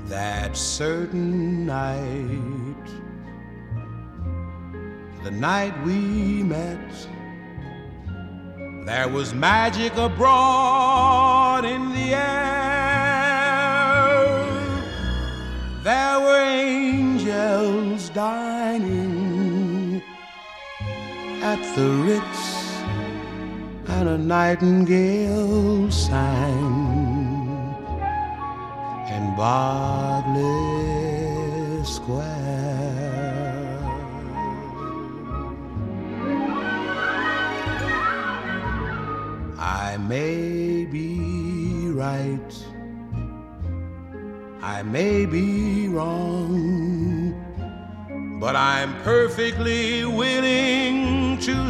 That certain night, the night we met, there was magic abroad in the air. There were angels dining at the Ritz, and a nightingale sang in Berkeley Square. I may be right, I may be wrong, but I'm perfectly willing to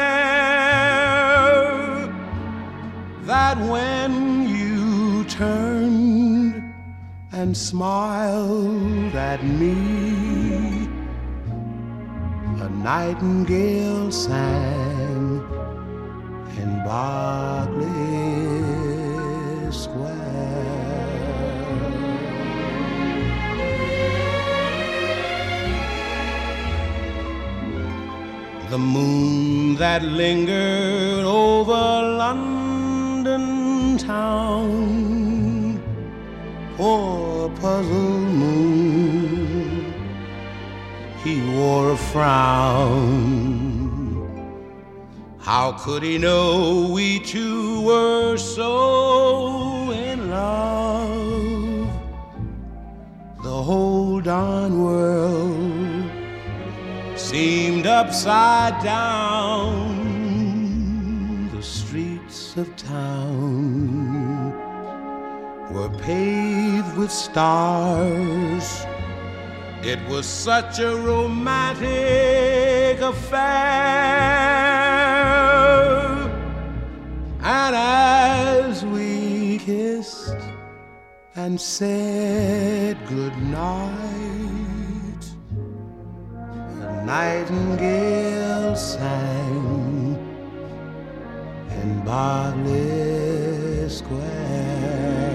swear that when you turned and smiled at me, a nightingale sang in Berkeley Square. The moon that lingered over London town, poor puzzled moon, he wore a frown. How could he know we two were so in love? The whole darn world seemed upside down. The streets of town were paved with stars. It was such a romantic affair. And as we kissed and said goodnight, a nightingale sang in Berkeley Square.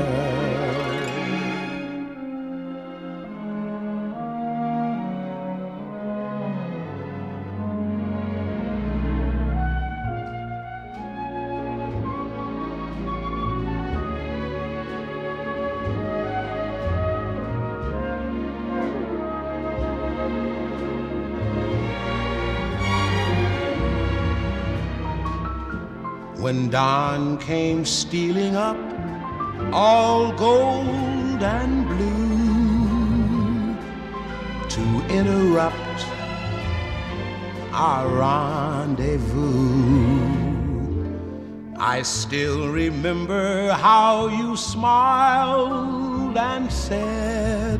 When dawn came stealing up, all gold and blue, to interrupt our rendezvous, I still remember how you smiled and said,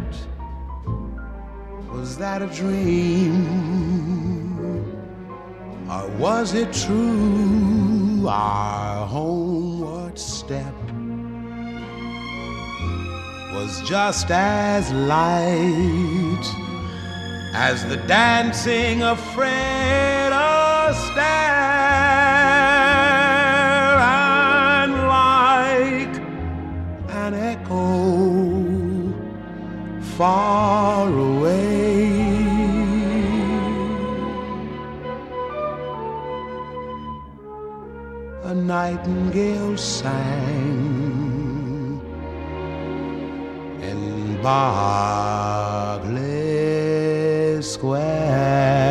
was that a dream, or was it true? Our homeward step was just as light as the dancing of Fred Astaire, and like an echo far away, a nightingale sang in Berkeley Square.